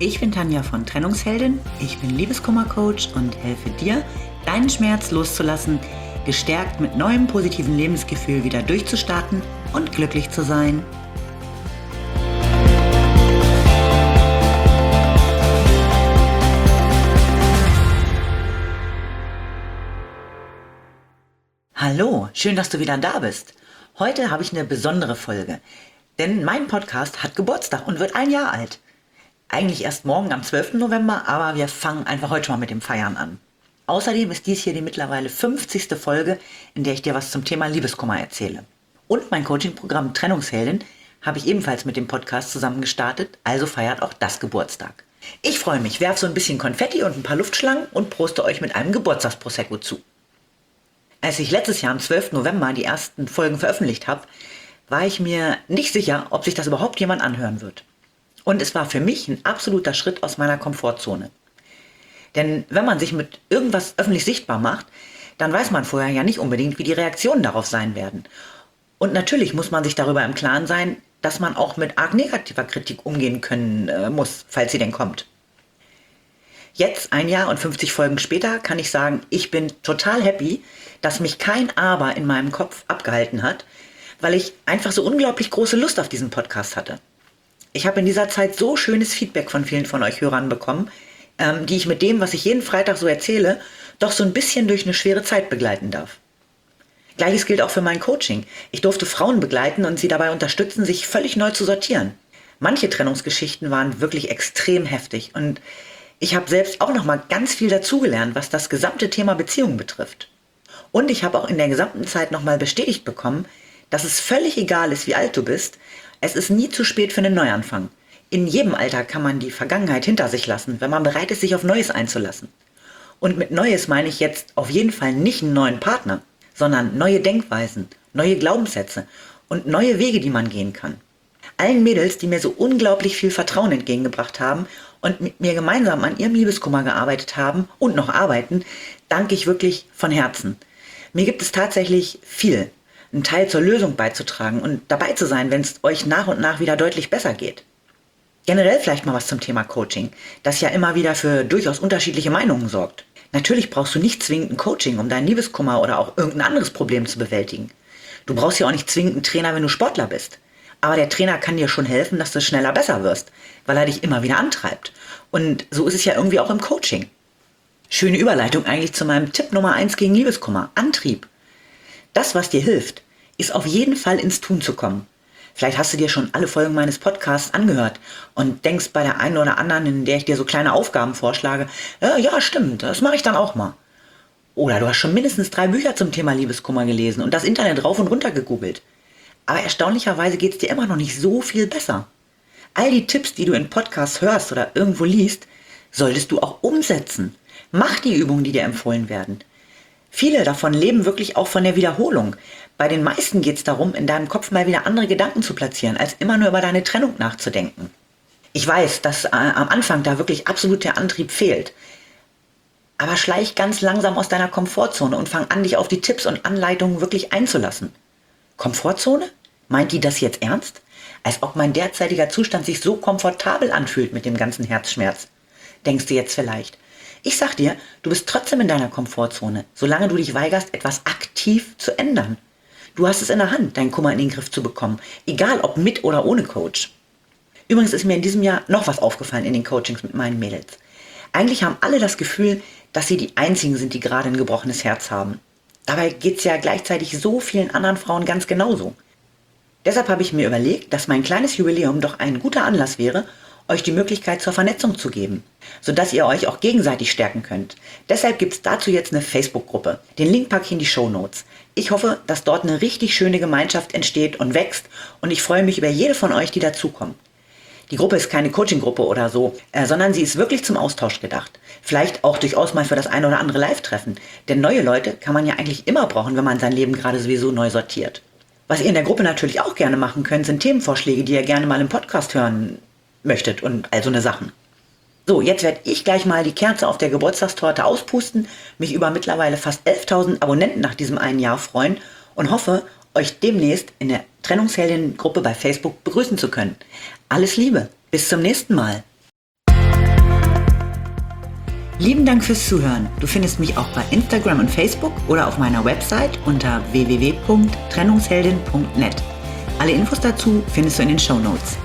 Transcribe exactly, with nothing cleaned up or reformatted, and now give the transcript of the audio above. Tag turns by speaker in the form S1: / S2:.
S1: ich bin Tanja von Trennungsheldin, ich bin Liebeskummer-Coach und helfe dir, deinen Schmerz loszulassen, gestärkt mit neuem positiven Lebensgefühl wieder durchzustarten und glücklich zu sein. Hallo, schön, dass du wieder da bist. Heute habe ich eine besondere Folge, denn mein Podcast hat Geburtstag und wird ein Jahr alt. Eigentlich erst morgen am zwölften November, aber wir fangen einfach heute schon mal mit dem Feiern an. Außerdem ist dies hier die mittlerweile fünfzigste Folge, in der ich dir was zum Thema Liebeskummer erzähle. Und mein Coaching-Programm Trennungsheldin habe ich ebenfalls mit dem Podcast zusammen gestartet, also feiert auch das Geburtstag. Ich freue mich, werfe so ein bisschen Konfetti und ein paar Luftschlangen und proste euch mit einem Geburtstagsprosecco zu. Als ich letztes Jahr am zwölften November die ersten Folgen veröffentlicht habe, war ich mir nicht sicher, ob sich das überhaupt jemand anhören wird. Und es war für mich ein absoluter Schritt aus meiner Komfortzone. Denn wenn man sich mit irgendwas öffentlich sichtbar macht, dann weiß man vorher ja nicht unbedingt, wie die Reaktionen darauf sein werden. Und natürlich muss man sich darüber im Klaren sein, dass man auch mit arg negativer Kritik umgehen können äh, muss, falls sie denn kommt. Jetzt, ein Jahr und fünfzig Folgen später, kann ich sagen, ich bin total happy, dass mich kein Aber in meinem Kopf abgehalten hat, weil ich einfach so unglaublich große Lust auf diesen Podcast hatte. Ich habe in dieser Zeit so schönes Feedback von vielen von euch Hörern bekommen, ähm, die ich mit dem, was ich jeden Freitag so erzähle, doch so ein bisschen durch eine schwere Zeit begleiten darf. Gleiches gilt auch für mein Coaching. Ich durfte Frauen begleiten und sie dabei unterstützen, sich völlig neu zu sortieren. Manche Trennungsgeschichten waren wirklich extrem heftig und ich habe selbst auch noch mal ganz viel dazugelernt, was das gesamte Thema Beziehungen betrifft. Und ich habe auch in der gesamten Zeit noch mal bestätigt bekommen, dass es völlig egal ist, wie alt du bist. Es ist nie zu spät für einen Neuanfang. In jedem Alter kann man die Vergangenheit hinter sich lassen, wenn man bereit ist, sich auf Neues einzulassen. Und mit Neues meine ich jetzt auf jeden Fall nicht einen neuen Partner, sondern neue Denkweisen, neue Glaubenssätze und neue Wege, die man gehen kann. Allen Mädels, die mir so unglaublich viel Vertrauen entgegengebracht haben und mit mir gemeinsam an ihrem Liebeskummer gearbeitet haben und noch arbeiten, danke ich wirklich von Herzen. Mir gibt es tatsächlich viel, einen Teil zur Lösung beizutragen und dabei zu sein, wenn es euch nach und nach wieder deutlich besser geht. Generell vielleicht mal was zum Thema Coaching, das ja immer wieder für durchaus unterschiedliche Meinungen sorgt. Natürlich brauchst du nicht zwingend ein Coaching, um deinen Liebeskummer oder auch irgendein anderes Problem zu bewältigen. Du brauchst ja auch nicht zwingend einen Trainer, wenn du Sportler bist. Aber der Trainer kann dir schon helfen, dass du schneller besser wirst, weil er dich immer wieder antreibt. Und so ist es ja irgendwie auch im Coaching. Schöne Überleitung eigentlich zu meinem Tipp Nummer eins gegen Liebeskummer, Antrieb. Das, was dir hilft, ist auf jeden Fall ins Tun zu kommen. Vielleicht hast du dir schon alle Folgen meines Podcasts angehört und denkst bei der einen oder anderen, in der ich dir so kleine Aufgaben vorschlage, ja, ja stimmt, das mache ich dann auch mal. Oder du hast schon mindestens drei Bücher zum Thema Liebeskummer gelesen und das Internet rauf und runter gegoogelt. Aber erstaunlicherweise geht es dir immer noch nicht so viel besser. All die Tipps, die du in Podcasts hörst oder irgendwo liest, solltest du auch umsetzen. Mach die Übungen, die dir empfohlen werden. Viele davon leben wirklich auch von der Wiederholung. Bei den meisten geht es darum, in deinem Kopf mal wieder andere Gedanken zu platzieren, als immer nur über deine Trennung nachzudenken. Ich weiß, dass äh, am Anfang da wirklich absolut der Antrieb fehlt. Aber schleich ganz langsam aus deiner Komfortzone und fang an, dich auf die Tipps und Anleitungen wirklich einzulassen. Komfortzone? Meint die das jetzt ernst? Als ob mein derzeitiger Zustand sich so komfortabel anfühlt mit dem ganzen Herzschmerz. Denkst du jetzt vielleicht? Ich sag dir, du bist trotzdem in deiner Komfortzone, solange du dich weigerst, etwas aktiv zu ändern. Du hast es in der Hand, deinen Kummer in den Griff zu bekommen, egal ob mit oder ohne Coach. Übrigens ist mir in diesem Jahr noch was aufgefallen in den Coachings mit meinen Mädels. Eigentlich haben alle das Gefühl, dass sie die Einzigen sind, die gerade ein gebrochenes Herz haben. Dabei geht es ja gleichzeitig so vielen anderen Frauen ganz genauso. Deshalb habe ich mir überlegt, dass mein kleines Jubiläum doch ein guter Anlass wäre, euch die Möglichkeit zur Vernetzung zu geben, sodass ihr euch auch gegenseitig stärken könnt. Deshalb gibt es dazu jetzt eine Facebook-Gruppe. Den Link packe ich in die Shownotes. Ich hoffe, dass dort eine richtig schöne Gemeinschaft entsteht und wächst und ich freue mich über jede von euch, die dazukommt. Die Gruppe ist keine Coaching-Gruppe oder so, äh, sondern sie ist wirklich zum Austausch gedacht. Vielleicht auch durchaus mal für das eine oder andere Live-Treffen. Denn neue Leute kann man ja eigentlich immer brauchen, wenn man sein Leben gerade sowieso neu sortiert. Was ihr in der Gruppe natürlich auch gerne machen könnt, sind Themenvorschläge, die ihr gerne mal im Podcast hören möchtet und all so eine Sachen. So, jetzt werde ich gleich mal die Kerze auf der Geburtstagstorte auspusten, mich über mittlerweile fast elftausend Abonnenten nach diesem einen Jahr freuen und hoffe, euch demnächst in der Trennungsheldin-Gruppe bei Facebook begrüßen zu können. Alles Liebe, bis zum nächsten Mal. Lieben Dank fürs Zuhören. Du findest mich auch bei Instagram und Facebook oder auf meiner Website unter w w w punkt trennungsheldin punkt net. Alle Infos dazu findest du in den Shownotes.